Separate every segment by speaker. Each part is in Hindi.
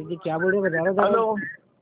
Speaker 1: जी क्या बोल रहे हो, बता रहा था।
Speaker 2: हेलो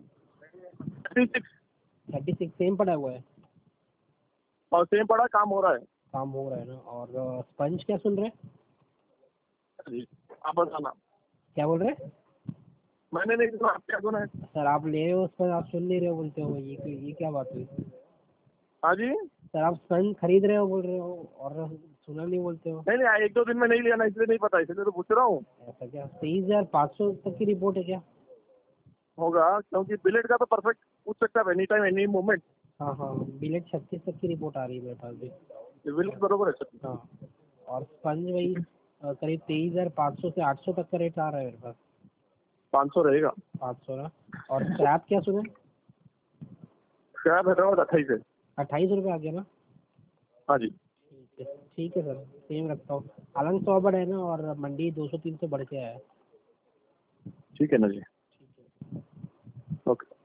Speaker 1: 36 सेम पड़ा हुआ है
Speaker 2: और सेम पड़ा, काम हो रहा है।
Speaker 1: काम हो रहा है ना। और स्पंज क्या सुन रहे हैं?
Speaker 2: जी आप बताना।
Speaker 1: क्या बोल रहे हैं?
Speaker 2: मैंने नहीं सुना, आप क्या सुना है?
Speaker 1: सर आप ले रहे हो स्पंज, आप सुन नहीं रहे हो बोलते हो, ये क्या बात हुई?
Speaker 2: हाँ जी।
Speaker 1: सर आप स्पंज खरीद रहे हो बोल रहे हो और सुना नहीं बोलते हो।
Speaker 2: नहीं नहीं, 1-2 दिन में नहीं लिया ना, इसलिए नहीं पता, इसलिए तो पूछ रहा हूँ।
Speaker 1: ऐसा क्या? 23,500 तक की रिपोर्ट है क्या?
Speaker 2: होगा, क्योंकि बिलेट का तो परफेक्ट पूछ सकता है, एनी टाइम एनी मोमेंट।
Speaker 1: हाँ हाँ, बिलेट 36 तक की रिपोर्ट आ रही है मेरे पास भी।
Speaker 2: बिलेट बरोबर है सर।
Speaker 1: हाँ, और स्पंज वही करीब 23,500 से 800 तक का रेट आ रहा है मेरे पास।
Speaker 2: 500 रहेगा।
Speaker 1: 500 ना। और स्क्रैप क्या सुने?
Speaker 2: क्या हैदराबाद 28 है।
Speaker 1: 28 रुपये आ गया ना।
Speaker 2: हाँ जी।
Speaker 1: ठीक है सर, सेम रखता हूँ। अलंग 100 बढ़ है ना, और मंडी 200-300 बढ़ के आया है।
Speaker 2: ठीक है ना जी। ओके।